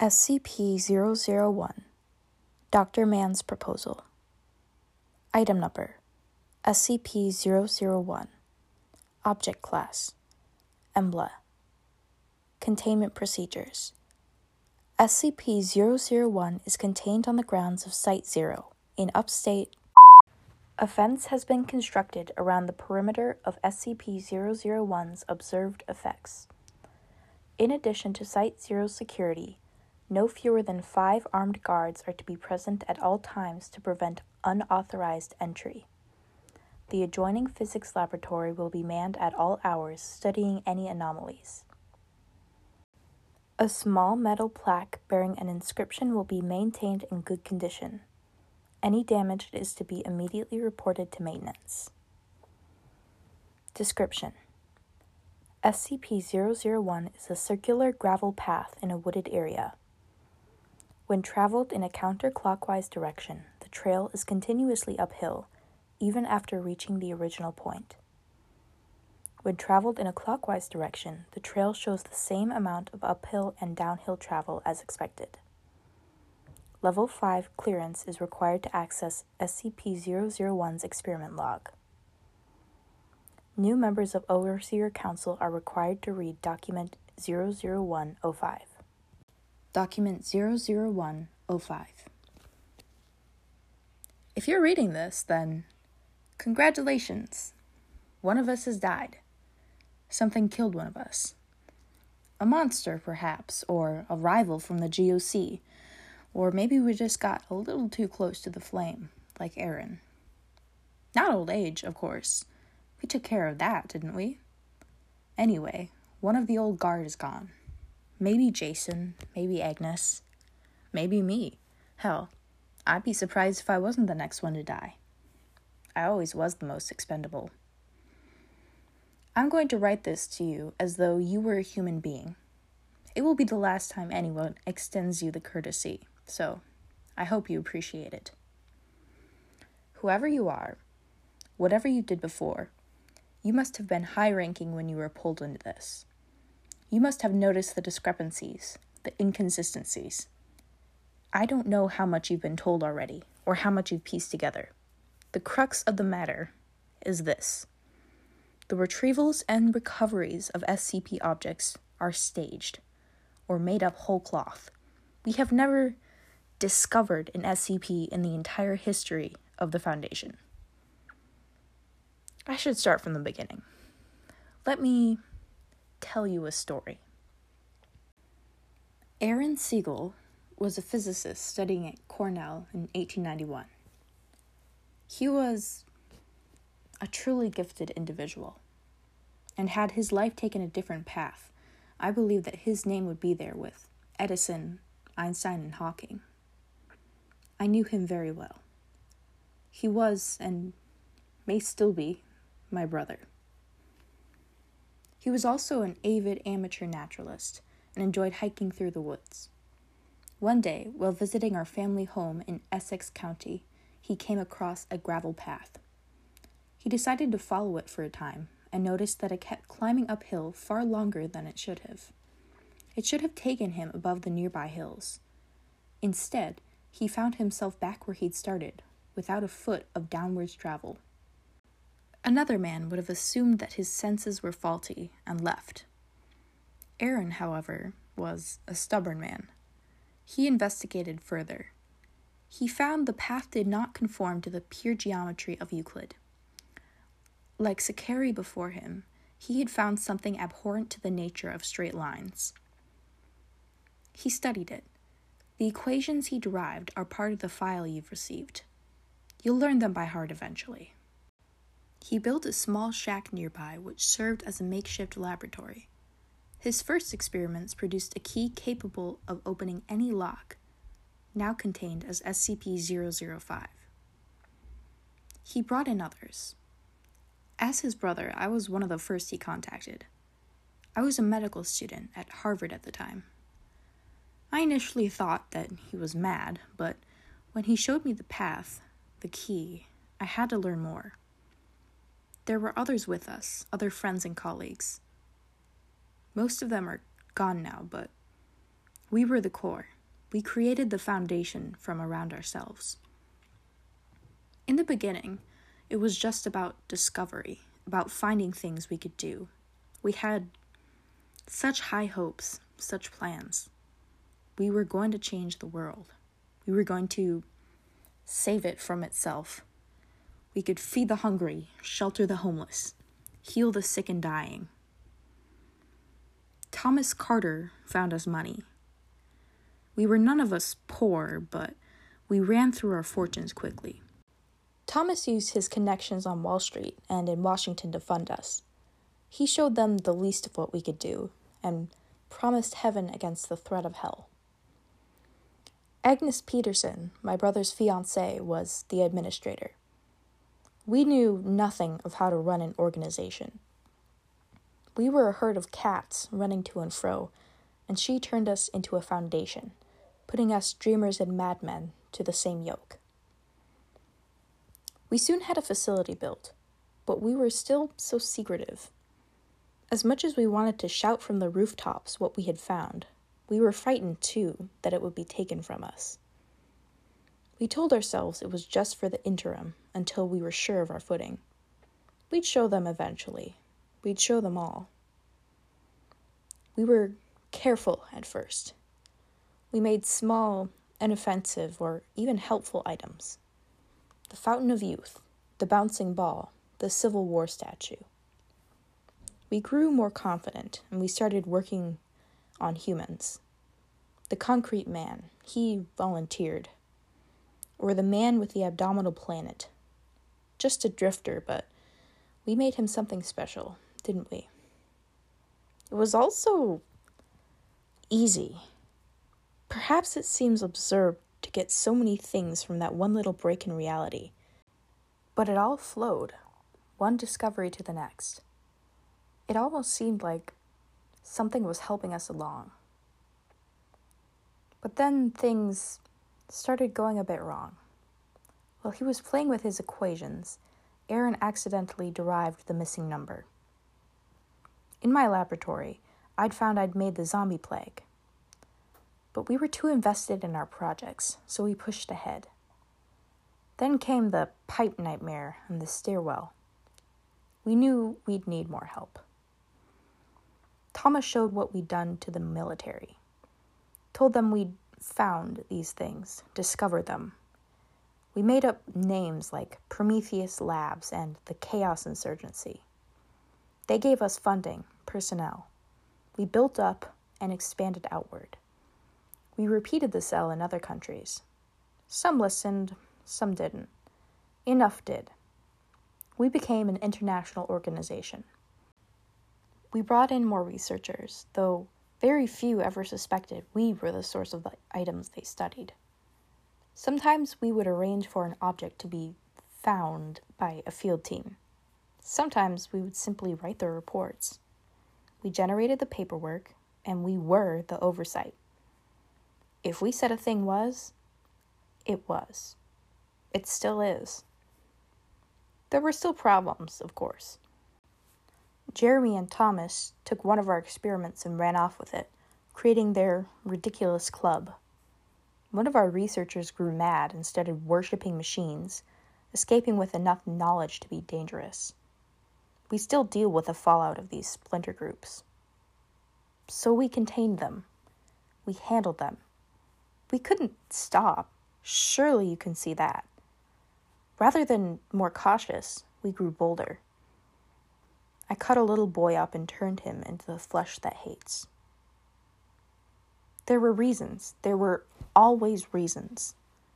SCP-001 Dr. Mann's Proposal. Item Number SCP-001 Object Class EMBLA. Containment Procedures. SCP-001 is contained on the grounds of Site-0 in upstate. A fence has been constructed around the perimeter of SCP-001's observed effects. In addition to Site-0's security, no fewer than 5 armed guards are to be present at all times to prevent unauthorized entry. The adjoining physics laboratory will be manned at all hours, studying any anomalies. A small metal plaque bearing an inscription will be maintained in good condition. Any damage is to be immediately reported to maintenance. Description: SCP-001 is a circular gravel path in a wooded area. When traveled in a counterclockwise direction, the trail is continuously uphill, even after reaching the original point. When traveled in a clockwise direction, the trail shows the same amount of uphill and downhill travel as expected. Level 5 clearance is required to access SCP-001's experiment log. New members of Overseer Council are required to read Document 00105. Document 00105. If you're reading this, then congratulations. One of us has died. Something killed one of us. A monster, perhaps, or a rival from the GOC, or maybe we just got a little too close to the flame, like Aaron. Not old age, of course. We took care of that, didn't we? Anyway, one of the old guard is gone. Maybe Jason, maybe Agnes, maybe me. Hell, I'd be surprised if I wasn't the next one to die. I always was the most expendable. I'm going to write this to you as though you were a human being. It will be the last time anyone extends you the courtesy, so I hope you appreciate it. Whoever you are, whatever you did before, you must have been high-ranking when you were pulled into this. You must have noticed the discrepancies, the inconsistencies. I don't know how much you've been told already, or how much you've pieced together. The crux of the matter is this. The retrievals and recoveries of SCP objects are staged, or made up whole cloth. We have never discovered an SCP in the entire history of the Foundation. I should start from the beginning. Let me tell you a story. Aaron Siegel was a physicist studying at Cornell in 1891. He was a truly gifted individual and had his life taken a different path, I believe that his name would be there with Edison, Einstein, and Hawking. I knew him very well. He was, and may still be, my brother. He was also an avid amateur naturalist and enjoyed hiking through the woods. One day, while visiting our family home in Essex County, he came across a gravel path. He decided to follow it for a time and noticed that it kept climbing uphill far longer than it should have. It should have taken him above the nearby hills. Instead, he found himself back where he'd started, without a foot of downwards travel. Another man would have assumed that his senses were faulty and left. Aaron, however, was a stubborn man. He investigated further. He found the path did not conform to the pure geometry of Euclid. Like Sakari before him, he had found something abhorrent to the nature of straight lines. He studied it. The equations he derived are part of the file you've received. You'll learn them by heart eventually. He built a small shack nearby which served as a makeshift laboratory. His first experiments produced a key capable of opening any lock, now contained as SCP-005. He brought in others. As his brother, I was one of the first he contacted. I was a medical student at Harvard at the time. I initially thought that he was mad, but when he showed me the path, the key, I had to learn more. There were others with us, other friends and colleagues. Most of them are gone now, but We were the core. We created the foundation from around ourselves. In the beginning, it was just about discovery, about finding things we could do. We had such high hopes, such plans. We were going to change the world. We were going to save it from itself. We could feed the hungry, shelter the homeless, heal the sick and dying. Thomas Carter found us money. We were none of us poor, but we ran through our fortunes quickly. Thomas used his connections on Wall Street and in Washington to fund us. He showed them the least of what we could do and promised heaven against the threat of hell. Agnes Peterson, my brother's fiancée, was the administrator. We knew nothing of how to run an organization. We were a herd of cats running to and fro, and she turned us into a foundation, putting us dreamers and madmen to the same yoke. We soon had a facility built, but we were still so secretive. As much as we wanted to shout from the rooftops what we had found, we were frightened, too, that it would be taken from us. We told ourselves it was just for the interim until we were sure of our footing. We'd show them eventually. We'd show them all. We were careful at first. We made small, inoffensive, or even helpful items. The Fountain of Youth, the bouncing ball, the Civil War statue. We grew more confident, and we started working on humans. The concrete man, he volunteered. Or the man with the abdominal planet. Just a drifter, but we made him something special, didn't we? It was also easy. Perhaps it seems absurd to get so many things from that one little break in reality. But it all flowed, one discovery to the next. It almost seemed like something was helping us along. But then things started going a bit wrong. While he was playing with his equations, Aaron accidentally derived the missing number. In my laboratory, I'd found I'd made the zombie plague. But we were too invested in our projects, so we pushed ahead. Then came the pipe nightmare and the stairwell. We knew we'd need more help. Thomas showed what we'd done to the military. Told them we'd found these things, discovered them. We made up names like Prometheus Labs and the Chaos Insurgency. They gave us funding, personnel. We built up and expanded outward. We repeated the cell in other countries. Some listened, some didn't. Enough did. We became an international organization. We brought in more researchers, though very few ever suspected we were the source of the items they studied. Sometimes we would arrange for an object to be found by a field team. Sometimes we would simply write the reports. We generated the paperwork, and we were the oversight. If we said a thing was, it was. It still is. There were still problems, of course. Jeremy and Thomas took one of our experiments and ran off with it, creating their ridiculous club. One of our researchers grew mad and started worshipping machines, escaping with enough knowledge to be dangerous. We still deal with the fallout of these splinter groups. So we contained them. We handled them. We couldn't stop. Surely you can see that. Rather than more cautious, we grew bolder. I cut a little boy up and turned him into the flesh that hates. There were reasons. There were always reasons.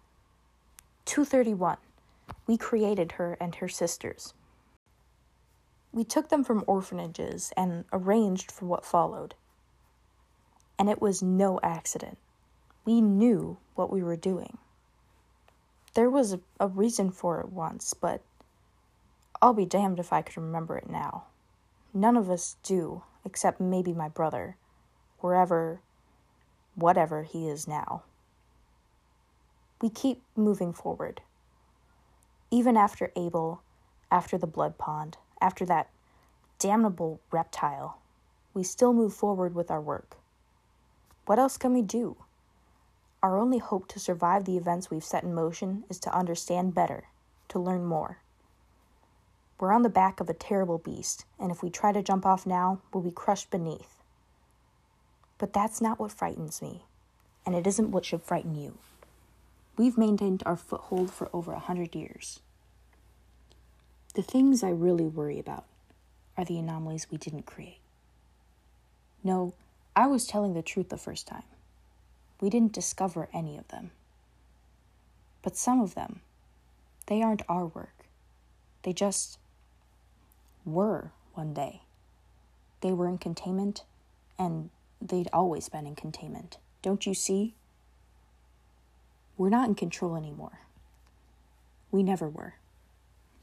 231. We created her and her sisters. We took them from orphanages and arranged for what followed. And it was no accident. We knew what we were doing. There was a reason for it once, but I'll be damned if I could remember it now. None of us do, except maybe my brother, whatever he is now. We keep moving forward. Even after Abel, after the blood pond, after that damnable reptile, we still move forward with our work. What else can we do? Our only hope to survive the events we've set in motion is to understand better, to learn more. We're on the back of a terrible beast, and if we try to jump off now, we'll be crushed beneath. But that's not what frightens me, and it isn't what should frighten you. We've maintained our foothold for over 100 years. The things I really worry about are the anomalies we didn't create. No, I was telling the truth the first time. We didn't discover any of them. But some of them, they aren't our work. They just were one day. They were in containment, and they'd always been in containment. Don't you see? We're not in control anymore. We never were.